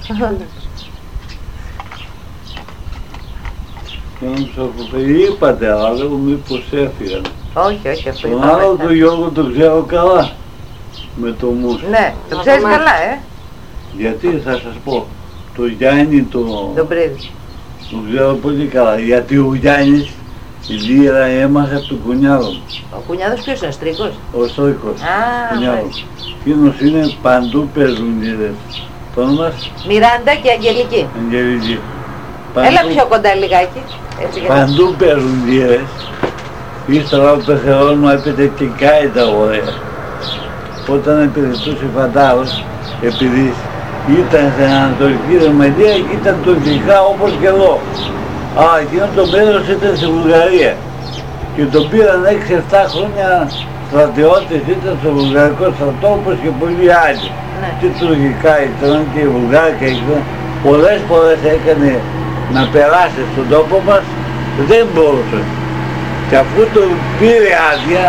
Είπατε, αλλά λέγω μήπως έφυγαν. Όχι, αυτό Τον άλλο τον Γιώργο τον ξέρω καλά. Με το μουσ. Ναι, το ξέρεις καλά, Γιατί θα σας πω, το Γιάννη τον Πρίδη. τον ξέρω πολύ καλά. Γιατί ο Γιάννης η λύρα έμαθε από τον κουνιάδο μου. Ο κουνιάδος ποιος είναι, Στρίκος? Ο Στρίκος, κουνιάδο. μάλιστα. Εκείνος είναι παντού παίζουν λύρες. Το όνομα Μιράντα και Αγγελική. Αγγελική. Έλα πιο κοντά λιγάκι. Έτσι, για να- Παντού παίζουν λύρες. Ύστερα ο πεθερός μου έπαιζε και κάιτα ωραία. Όταν επιδευτούσε φαντάρος, επειδή ήταν στην Ανατολική Ρωμανία, ήταν τουρκικά όπως και εδώ. Αλλά εκείνο το μέρος ήταν στη Βουλγαρία. Και τον πήραν 6-7 χρόνια στρατιώτες, ήταν στο βουλγαρικό στρατό όπως και πολλοί άλλοι. Ναι. Και τουρκικά ήταν και βουλγάρικα ήταν. Πολλές φορές έκανε να περάσει στον τόπο μας, δεν μπορούσε. Και αφού το πήρε άδεια,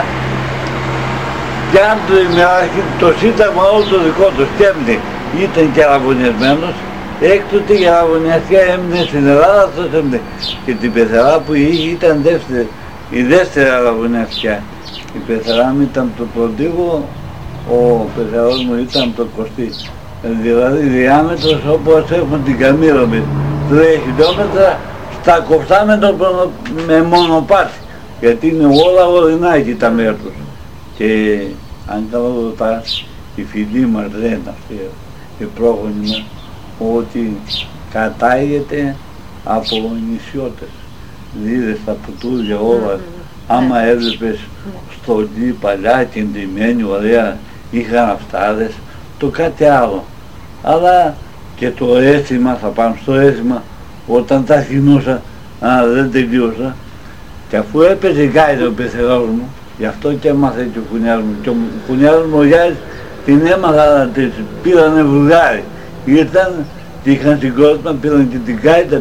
και αν το ημεράρχη, το σύνταγμα όλο το δικό του στέμνη ήταν και αραβωνιασμένος, έκτοτε η αραβωνιασιά έμεινε στην Ελλάδα, αυτός έμεινε. Και την πεθερά που είχε ήταν η δεύτερη αραβωνιασιά. Η πεθερά μου ήταν το πρωτήγο, ο πεθερός μου ήταν το κοστί. Δηλαδή διάμετρος όπως έχουν την Καμήρωμη, 3 χιλιόμετρα, στα κοφτά με μονοπάτι. Γιατί είναι όλα ορεινά εκεί τα μέρη τους. Και αν καλά ρωτάς, οι φίλοι μας λένε αυτοί, οι πρόγονοι μας, ότι κατάγεται από νησιώτες. Δίδες τα πουτούδια όλα. Άμα έβλεπες στολή παλιά και εντυμένη, ωραία, είχαν αυτάδες, το κάτι άλλο. Αλλά και το αίσθημα, θα πάμε στο αίσθημα, όταν τα χεινούσα, δεν τελείωσα, και αφού έπαιζε γκάιδα ο πεθερός μου, γι' αυτό και έμαθε και ο κουνιάς μου. Και ο κουνιάς μου ο Γιάννης την έμαθα, την πήρανε Βουλγάρι. Ήρθαν, είχαν συγκρότημα, πήραν και την γκάιτα,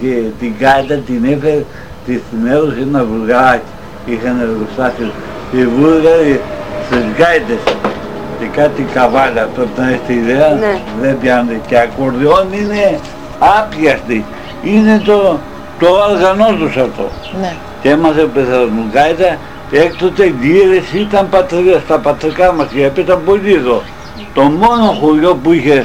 την έφερε, την έδωσε ένα βουλγαράκι. Είχαν εργοστάσιο οι Βούλγαροι στις γκάιτες και κάτι καβάλια, πρέπει να έχετε ιδέα, Ναι. δεν πιάνετε. Και ακορδιόν είναι άπιαστη, είναι το όργανό τους αυτό. Ναι. Και έμαθε ο πεθερός μου γκάιτα, έκτοτε οι λύρες ήταν στα πατρικά μας και έπαιζαν πολύ εδώ. Το μόνο χωριό που είχε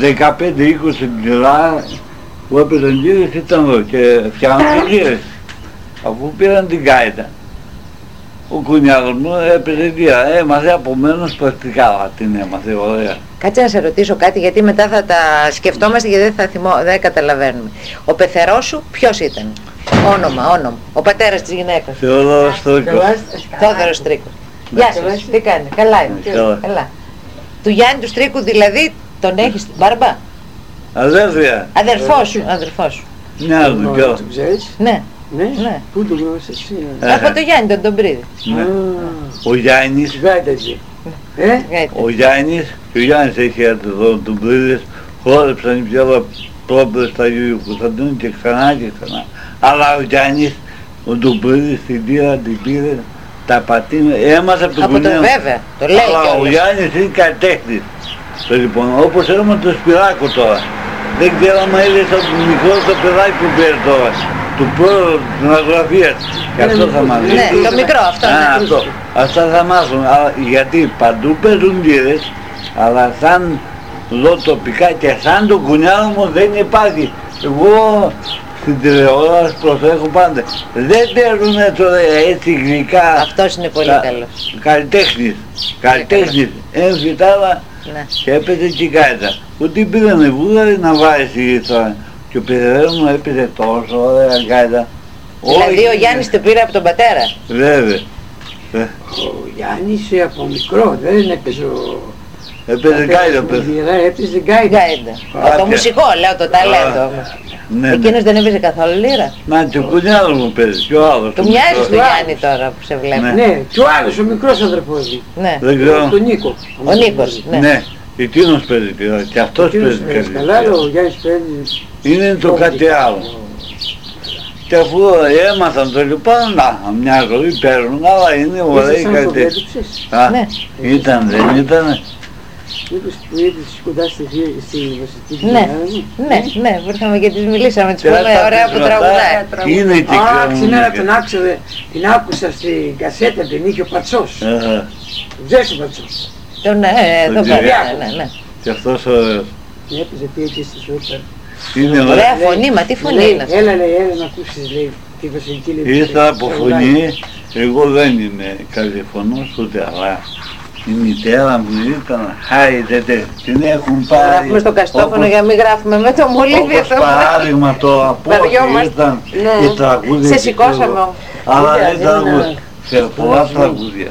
15-20 λιρά που έπαιζαν λύρες ήταν εδώ και φτιάχναν λύρες. Αφού πήραν την γκάιτα, ο κουνιάδος μου έπαιζε λύρα, έμαθε απομένως πρακτικά, την έμαθε ωραία. Κάτσε να σε ρωτήσω κάτι, γιατί μετά θα τα σκεφτόμαστε και δεν καταλαβαίνουμε. Ο πεθερός σου ποιος ήταν? Όνομα. Ο πατέρας της γυναίκας. Θεόδωρος Στρίκος. Θόδωρος Στρίκος. Γεια σας, τι κάνετε? Καλά είναι. Καλά. Καλά. Του Γιάννη του Στρίκου δηλαδή τον έχεις, Μπάρμπα? Αδέρφια, Αδερφός σου. μια δουλειά. Το ξέρεις? Ναι. Ναι. Ναι. Πού το γνώρισες εσύ? Από το Γιάννη τον Πρίδη. Ναι. Ο Γιάννης, Γάιτα εκεί. ο Γιάννης έχει έρθει εδώ του Πρίδης, χόρεψαν οι πιο πρόπερες στα Αγίου Κωνσταντίνου και ξανά. Αλλά ο Γιάννης, ο Ντουμπρίδης την λύρα την πήρε, τα πατίνε, έμαθε από τον Από το κουνιάδο. βέβαια, το λέει Αλλά ο κιόλας. Γιάννης είναι καλλιτέχνης. Λοιπόν, όπως έχουμε το Σπυράκο τώρα. Δεν ξέρω αν είδες το μικρό το παιδάκι που πήρε τώρα. Του πρώτου την αγραφία. Και αυτό θα μάθουν. Ναι, το μικρό αυτό. Ναι. Αυτό. Αυτά θα μάθουν. Γιατί παντού παίζουν λύρες, αλλά σαν εδώ τοπικά και σαν το κουνιάδο μου δεν υπάρχει. Εγώ στην τηλεόραση προσέχω πάντα. Δεν παίζουνε τώρα έτσι γλυκά. Αυτός είναι πολύ καλός. Καλλιτέχνης, έμφυτάλα Ναι. και έπαιζε και γκάιτα. Ούτε πήγανε Βούλγαροι να βάρει η γύτρα. Και ο παιδερός μου έπαιζε τόσο ωραία γκάιτα. Δηλαδή ο Γιάννης το πήρε από τον πατέρα. Βέβαια. Ο Γιάννης από μικρό δεν έπαιζε Έπαιζε γκάιτα παιδί. Έπαιζε γκάιτα. Γκάιντα. Το μουσικό λέω, το ταλέντο όμως. Ναι, Εκείνος δεν έπαιζε καθόλου λύρα. να και ο κουνιάδος μου παίζει και ο άλλος. Του ο μοιάζει μικρός. στο Γιάννη τώρα που σε βλέπω. Ναι. Ναι, και ο άλλος, ο μικρός αδερφός. Ναι. Δεν ξέρω. Τον Νίκο. Ο Νίκος. Ναι. Ναι, εκείνος παίζει και αυτός Εκείνος παίζει παίζει καλά, αλλά ο Γιάννης παίζει. Είναι το κάτι άλλο. Και αφού έμαθαν το λοιπά, να, μια ζωή παίρνουν, αλλά είναι ωραίοι Είσαι σαν το καλλιτέχνες. έδειξες. Α, Ναι. δεν ήταν. Μήπως που ήρθες κοντά στη βασιλική Ναι, ήρθαμε και τις μιλήσαμε, τις πούμε ωραία που τραγουδάει. Είναι και σήμερα τον άξοδε, την άκουσα στην κασέτα, την είχε ο Πατσός. Ξέρεις ο Πατσός. Το Κυριάκο. Ναι. Και αυτός ωραίος. Έπαιζε τι εκεί στη σούπερ. Είναι ωραία φωνή, μα τι φωνή είναι αυτή. Έλα να ακούσεις λέει τη βασιλική λέει. Ήρθα από φωνή, εγώ δεν είμαι καλυφωνός ούτε, αλλά η μητέρα μου ήταν χάιδετε, την έχουν πάρει. Γράφουμε στο καστόφωνο για να μην γράφουμε με το μολύβι. Όπως παράδειγμα το απόφυγε ήταν η τραγούδια. Σε σηκώσαμε όμως. Αλλά ήταν σε πολλά τραγούδια.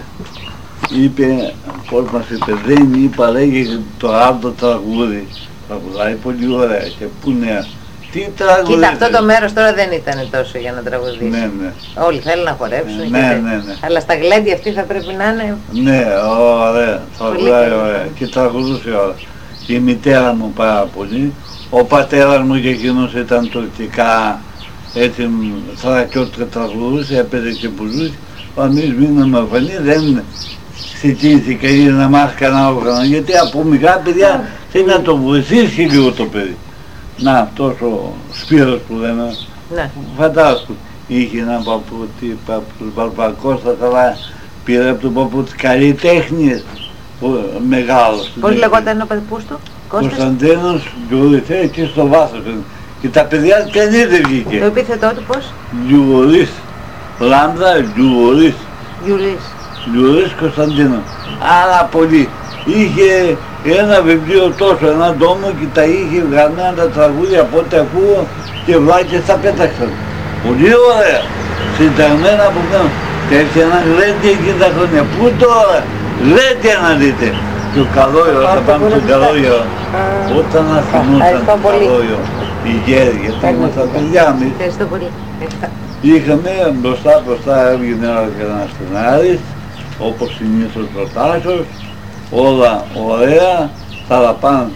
Είπε, πώς μας είπε, δεν είπα, λέγε το άλλο τραγούδι. Τραγουδάει πολύ ωραία και πού είναι. Τι τραγουδί. Κοίτα, αυτό το μέρος τώρα δεν ήταν τόσο για να τραγουδήσει. Ναι. Όλοι θέλουν να χορέψουν. Ναι. Αλλά στα γλέντια αυτή θα πρέπει να είναι. Ναι, ωραία, τραγουδάει ωραία. Και τραγουδούσε όλα. Η μητέρα μου πάρα πολύ. Ο πατέρας μου και εκείνος ήταν τουρκικά, έτσι θρακιώτικα τραγουδούσε, έπαιζε και μπουζούς. Εμείς μείναμε φανεί, δεν ζητήθηκε για να μάθει κανένα όργανο. Γιατί από μικρά παιδιά θέλει να το βοηθήσει λίγο το παιδί. Να, τόσο Σπύρος που λέμε, φαντάσου, είχε έναν παππούτη, Βαρβακώστα, αλλά πήρε από τον παππούτη καλλιτέχνης, μεγάλος. Πώς λεγόταν ο παππούς του, Κώστας? Κωνσταντίνος Γιουρής, εκεί στο βάθος. Και τα παιδιά κανείς δεν βγήκε. Το επίθετό του πώς? Γιουρής, Λάμδα Γιουρής. Γιουρής Κωνσταντίνος. Άρα πολύ. Είχε ένα βιβλίο τόσο, ένα τόμο και τα είχε γραμμένα τα τραγούδια από ό,τι ακούω και βλάκες τα πέταξαν. Πολύ ωραία, συνταγμένα από πάνω. Και έρχεται ένα γλέντι εκεί τα χρόνια. Πού τώρα, γλέντι να δείτε. Και ο Καλόγερο, θα πάμε στον Καλόγερο. Όταν αφινούσαν τον Καλόγερο, οι γέροι, γιατί ήμασταν παιδιά εμείς. Ευχαριστώ πολύ. Είχαμε μπροστά έβγαινε ένας στενάρης, όπως συνήθως προτάσεως. Όλα ωραία, θα πάνε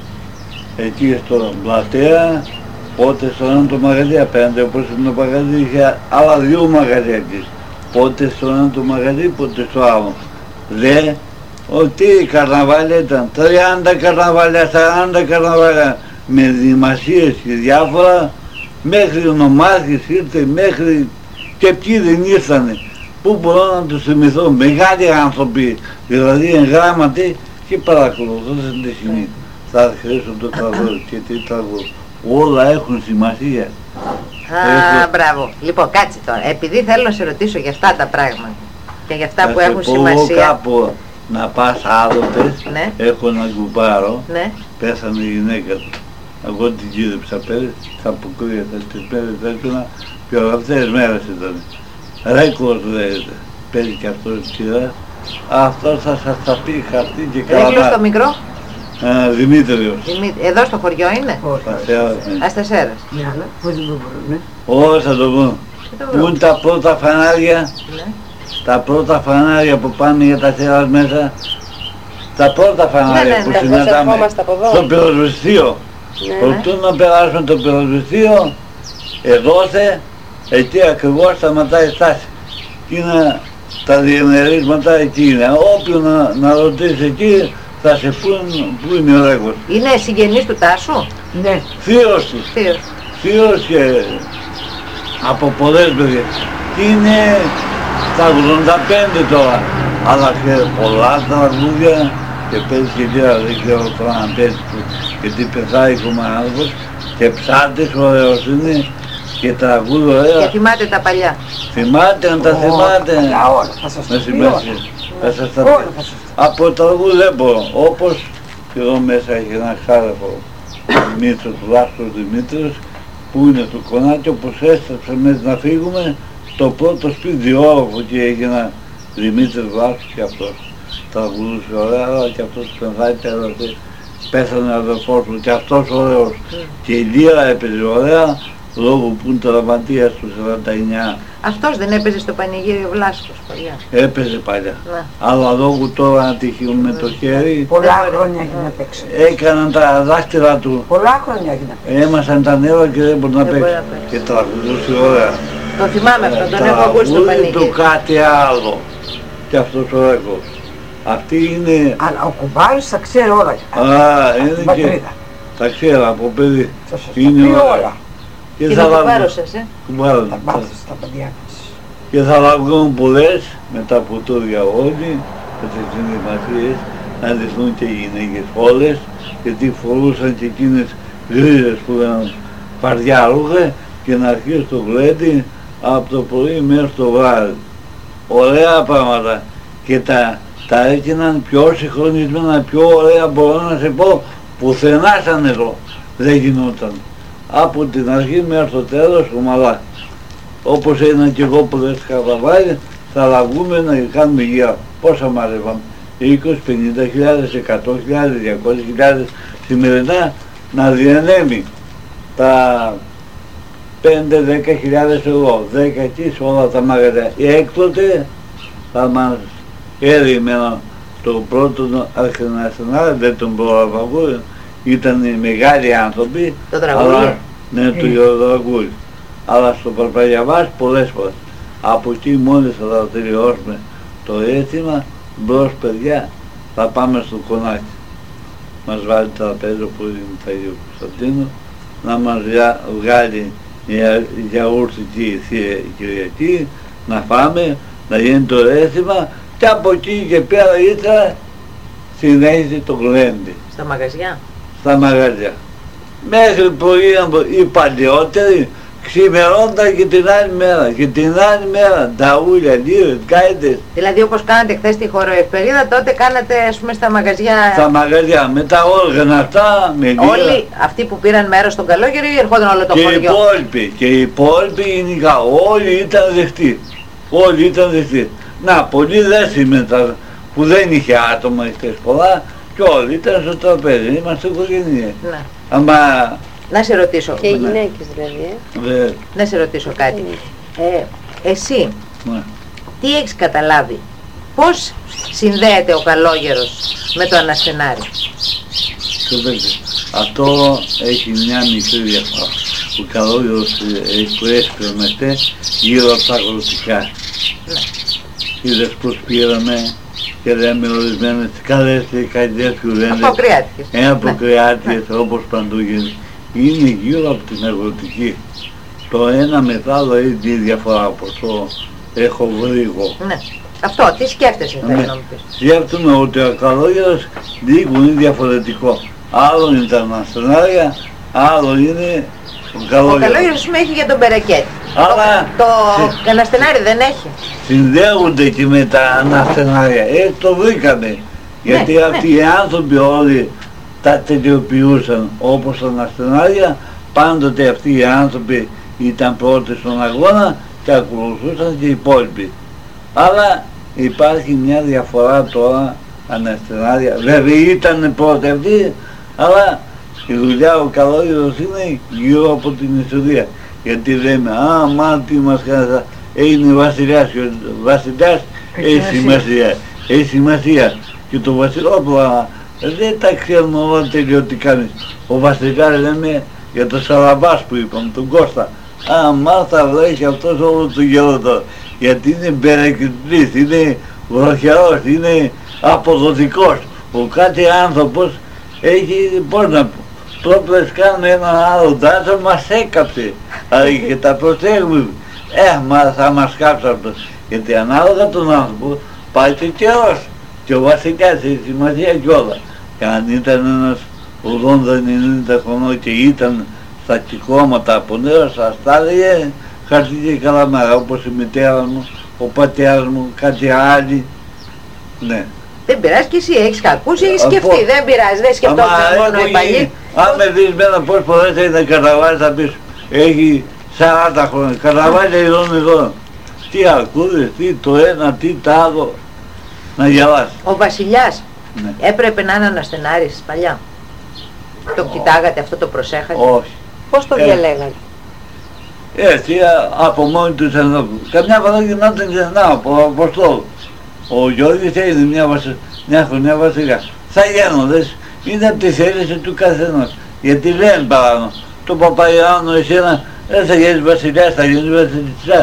εκεί στο πλατεία, πότε στο ένα το μαγαζί απέναντι, όπως είναι το μαγαζί, είχε άλλα δύο μαγαζιά εκεί. Πότε στο ένα το μαγαζί, πότε στο άλλο. Λέει ότι η καρναβάλια ήταν 30 καρναβάλια, 40 καρναβάλια, με δημασίες και διάφορα, μέχρι ονομάρχης ήρθε, μέχρι και ποιοι δεν ήρθανε. Πού μπορώ να τους θυμηθώ, μεγάλοι άνθρωποι, δηλαδή εγγράμματοι και παρακολουθούσαν τη σκηνή. Θα αρχίσω το τραγούδι και τι τραγούδι. Όλα έχουν σημασία. Μπράβο. Λοιπόν, κάτσε τώρα. Επειδή θέλω να σε ρωτήσω για αυτά τα πράγματα και για αυτά που έχουν σημασία. σημασία. Κάπου να πας άλλοτε, έχω ένα κουμπάρο, πέθανε η γυναίκα του. Εγώ την κύρεψα πέρυσι, θα αποκρύεται τις πέρυσι έκανα, πιο αυτές μέρες ήταν. Ρέκορ λέγεται, παίζει και αυτός κυρά. Αυτός θα σας τα πει χαρτί και καλά. Ρέκλος το μικρό. Δημήτριος. Εδώ στο χωριό είναι. Αστασέρας. Ναι, αλλά πώς δεν το μπορούμε. Όχι, θα το πω. Πού είναι τα πρώτα φανάρια, τα πρώτα φανάρια που πάνε για τα θέρας μέσα, τα πρώτα φανάρια που συναντάμε στο πυροσβεστείο. Προτού να περάσουμε το πυροσβεστείο, εδώσε, εκεί ακριβώς σταματάει η στάση. Και είναι τα διεμερίσματα εκεί είναι. Όποιον να ρωτήσει εκεί θα σε πούν είναι ο Ρέκος. Είναι συγγενής του Τάσου? Ναι. Θείος του. Θείος και από πολλές περιοχές. Και είναι στα 85 τώρα. Αλλά και πολλά τραγούδια και παίζει και τώρα, δεν ξέρω τώρα αν παίζει γιατί πεθάει ακόμα άνθρωπος και ψάτες ωραίος είναι και τραγούδι ωραία. Και θυμάται τα παλιά. Θυμάται, αν τα θυμάται. Θα σας τα πει όλα. Θα σας τα πει. Από τραγούδι δεν μπορώ. Όπως και εδώ μέσα έχει ένα χάρεφο Δημήτρος, Βάσκος Δημήτρης, που είναι το κονάκι, όπως έστρεψε μέσα να φύγουμε, το πρώτο σπίτι διόροφο και έγινα Δημήτρης Βάσκος και αυτός. Τραγουδούσε ωραία, αλλά και αυτός πεθάει τέλος. Πέθανε ο αδερφός μου και αυτός ωραίος. Και η Λύρα έπαιζε ωραία, λόγω που είναι τραυματίας του 49. Αυτός δεν έπαιζε στο πανηγύριο Βλάσκος παλιά? Έπαιζε παλιά. Αλλά λόγω τώρα ατυχίου με το χέρι. Πολλά χρόνια έχει να παίξει. Έκαναν τα δάχτυλα του. Πολλά χρόνια έχει να παίξει. Έμασαν τα νεύρα και δεν μπορεί να παίξει. Και τραγουδούσε ωραία. Το θυμάμαι αυτό, τον έχω ακούσει στο πανηγύριο. Τραγουδούσε του κάτι άλλο. Και αυτός ο Ρέκος. Αυτή είναι... Αλλά ο κουμπάρος τα ξέρει όλα. Είναι και... Τα ξέρει από παιδί. Θα σας τα πει όλα. Και θα κουμπάρος εσύ. Κουμπάρος. Τα μάθεις στα παιδιά μας. Και θα λαβούν πολλές με τα ποτήρια όλοι, με τις συνδυματίες, να δειχνούν και οι γυναίκες όλες, γιατί φορούσαν και εκείνες γκρίζες που ήταν φαρδιά ρούχα και να αρχίσει το γλέντι από το πρωί μέχρι το βράδυ. Ωραία πράγματα και τα έκαναν πιο συγχρονισμένα, πιο ωραία, μπορώ να σε πω, πουθενά σαν εδώ δεν γινόταν. Από την αρχή μέχρι το τέλος ομαλά. Όπως έγιναν και εγώ που δεν καταλάβει, θα λαβούμε να κάνουμε γύρω. Πόσα μάζευαν, 20, 50.000, 100.000, 200.000 σημερινά να διανέμει τα 5-10.000 ευρώ, 10 εκεί σε όλα τα μαγαζιά. Έκτοτε θα μας έρημεναν το πρώτο αρχιναστινά, δεν τον πρόλαβα εγώ, ήταν οι μεγάλοι άνθρωποι, το τραγούδι. Ναι, το τραγούδι. Αλλά στο Παρπαγιαβάς πολλές φορές. Από εκεί μόλις θα τελειώσουμε το αίτημα, μπρος παιδιά, θα πάμε στο κονάκι. Μας βάλει τραπέζο που είναι τα Αγίου Κωνσταντίνου, να μας βγάλει γιαούρτι και Κυριακή, να φάμε, να γίνει το αίτημα και από εκεί και πέρα ήτρα συνέχιζε το γλέντι. Στα μαγαζιά. Στα μαγαζιά. Μέχρι που ήταν οι παλαιότεροι, ξημερώνταν και την άλλη μέρα, και την άλλη μέρα, ταούλια, λίρες, γκάιτες. Δηλαδή όπως κάνατε χθες τη χοροευπερίδα, τότε κάνατε ας πούμε στα μαγαζιά. Στα μαγαζιά, με τα όργανα αυτά, με λίρα. Όλοι αυτοί που πήραν μέρος στον Καλόγερο ή ερχόταν όλο το χωριό. Και οι υπόλοιποι γενικά, όλοι ήταν δεχτοί. Όλοι ήταν δεχτοί. Να, πολλοί δεν σήμερα που δεν είχε άτομα χθες πολλά, και όλοι ήταν στο τραπέζι, είμαστε οικογένεια. Ναι. Αμα... Να σε ρωτήσω. Και οι γυναίκες δηλαδή. Να σε ρωτήσω κάτι. Εσύ, Ναι. τι έχεις καταλάβει, πώς συνδέεται ο Καλόγερος με το Αναστενάρι? Αυτό έχει μια μικρή διαφορά. Ο Καλόγερος που έσπρεμεται γύρω από τα αγροτικά. Είδες πως πήραμε και λέμε ορισμένες καλές και καλές κουβέντες. Αποκριάτικες. Αποκριάτικες όπως παντού γίνεται. Είναι γύρω από την αγροτική. Το ένα μετά δηλαδή τη διαφορά από το έχω βρει εγώ. Ναι. Αυτό, τι σκέφτεσαι θέλω να μου πεις. Σκέφτομαι ότι ο Καλόγερος λίγο είναι διαφορετικό. Άλλο είναι τα Αναστενάρια, άλλο είναι ο Καλόγερος. Ο Καλόγερος με έχει για τον Περεκέτη. Αλλά το Αναστενάρι δεν έχει. Συνδέονται και με τα Αναστενάρια. Το βρήκαμε. Γιατί αυτοί οι άνθρωποι όλοι τα τελειοποιούσαν όπως τα Αναστενάρια. Πάντοτε αυτοί οι άνθρωποι ήταν πρώτοι στον αγώνα και ακολουθούσαν και οι υπόλοιποι. Αλλά υπάρχει μια διαφορά τώρα Αναστενάρια. Βέβαια ήταν πρώτοι αυτοί, αλλά η δουλειά ο Καλόγερος είναι γύρω από την ιστορία. Γιατί λέμε, μα τι μας κάνετε, είναι βασιλιάς και ο βασιλιάς έχει σημασία. Και το βασιλόπουλο δεν τα ξέρουμε όλα τελειωτικά. Ο βασιλιάς λέμε για το Σαραβάς που είπαμε, τον Κώστα. Μα θα βρέχει αυτός όλο το γέρο τώρα. Γιατί είναι μπερεκριτής, είναι βροχερός, είναι αποδοτικός. Ο κάτι άνθρωπος έχει, πώς να πω, πρόπλες κάνουμε έναν άλλο τάσο, μας έκαψε. Αλλά και τα προσέχουμε. Μα θα μας κάψει αυτό. Γιατί ανάλογα τον άνθρωπο πάει και καιρός. Και ο βασιλιάς έχει σημασία κιόλα. Και αν ήταν ένας 80-90 χρονών και ήταν στα κυκλώματα από νέο, σας τα έλεγε χαρτί και καλαμάρα, όπως η μητέρα μου, ο πατέρας μου, κάτι άλλοι. Ναι. Δεν πειράζει και εσύ, έχεις ακούσει, έχεις σκεφτεί, δεν πειράζει, δεν σκεφτόμαστε μόνο οι παλιοί. Αν με δεις μένα πώς φορές έχει να καταβάλει θα πεις, έχει 40 χρόνια, καταβάλει εδώ. Τι ακούδες, τι το ένα, τι το άλλο, να γελάσει. Ο βασιλιάς Ναι. έπρεπε να είναι Αναστενάρης παλιά. Το κοιτάγατε αυτό, το προσέχατε. Όχι. Πώς το διαλέγατε? Έτσι, από μόνοι τους ανθρώπους. Καμιά φορά γινόταν και από Αποστόλου. Ο Γιώργης έγινε μια χρονιά βασιλιά. Θα γένοντες, είναι από τη θέληση του καθενός. Γιατί λένε παράνω, το Παπαϊωάννου εσένα δεν θα γίνεις βασιλιάς, θα γίνεις βασιλισσά.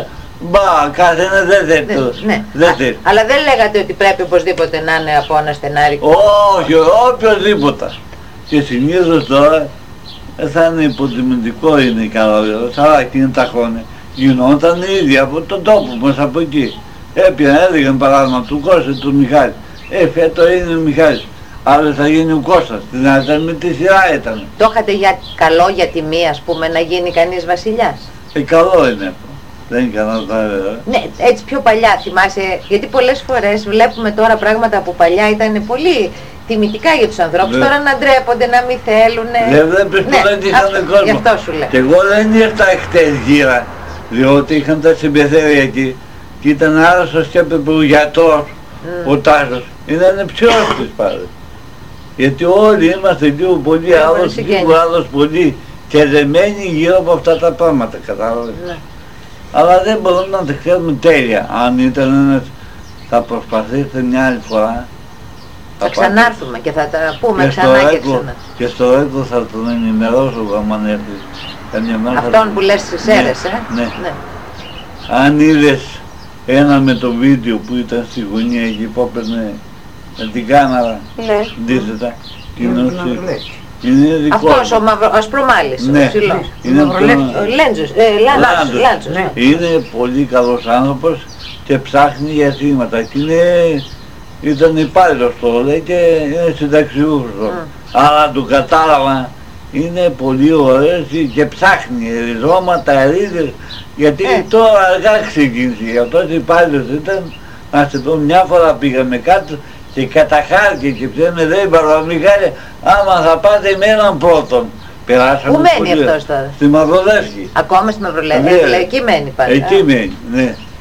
Μπα, κάθε ένα δεν θέλει. Ναι. Δεν θέλει. Αλλά δεν λέγατε ότι πρέπει οπωσδήποτε να είναι από ένα στενάρι. Όχι, οποιοδήποτε. Και συνήθως τώρα θα είναι υποτιμητικό είναι η καλαβιέρα, αλλά εκείνη τα χρόνια γινόταν ήδη από τον τόπο μας από εκεί. Έπιανε, έδειξαν παράδειγμα του Κώστα, του Μιχάλη. Φέτο είναι ο Μιχάλης, άλλο θα γίνει ο Κώστας, την άλλη με τη σειρά ήταν. Το είχατε για καλό για τιμή, ας πούμε, να γίνει κανείς βασιλιάς. Καλό είναι αυτό. Δεν είναι κανένα βέβαια. Ναι, έτσι πιο παλιά θυμάσαι, γιατί πολλές φορές βλέπουμε τώρα πράγματα που παλιά ήταν πολύ τιμητικά για τους ανθρώπους, τώρα να ντρέπονται, να μην θέλουνε. Δεν βλέπεις που δεν είχαν κόσμο. Γι' αυτό σου λέω. Και εγώ δεν ήρθα χτες γύρα, διότι είχαν τα συμπεθέρια εκεί και ήταν άρρωστος και έπρεπε ο γιατρός, ο Τάσος, είναι ψιώστης πάλι. Γιατί όλοι είμαστε λίγο πολύ άλλος πολύ και δεμένοι γύρω από αυτά τα πράγματα, κατάλαβες. Ναι. Αλλά δεν μπορούμε να τα ξέρουμε τέλεια. Αν ήταν ένας, θα προσπαθήσετε μια άλλη φορά. Θα ξανάρθουμε και θα τα πούμε ξανά και ξανά. Και στο έργο θα τον ενημερώσω αν έρθει καμιά μέρα. Αυτόν που λες στις αίρες, ναι. Αν είδες ένα με το βίντεο που ήταν στη γωνία εκεί που έπαιρνε με την κάμερα, αντίθετα, είναι δικό. Αυτός ο ασπρομάλης, ο ψηλός. Είναι Λάντζος. Είναι πολύ καλός άνθρωπος και ψάχνει για θύματα. Ήταν υπάλληλος τώρα, λέει, και είναι συνταξιούχος τώρα. Αλλά του κατάλαβα, είναι πολύ ωραίος και ψάχνει ριζώματα, ερίδες, γιατί τώρα αργά ξεκίνησε. Αυτός υπάλληλος ήταν, να σε πω, μια φορά πήγαμε κάτω και καταχάρηκε και ψέμε, λέει, Παραμιχάλη, άμα θα πάτε με έναν πρώτον. Πού μένει αυτός τώρα? Στη Μαυρολεύκη. Ακόμα στη Μαυρολεύκη, εκεί μένει πάλι. Εκεί μένει, ναι.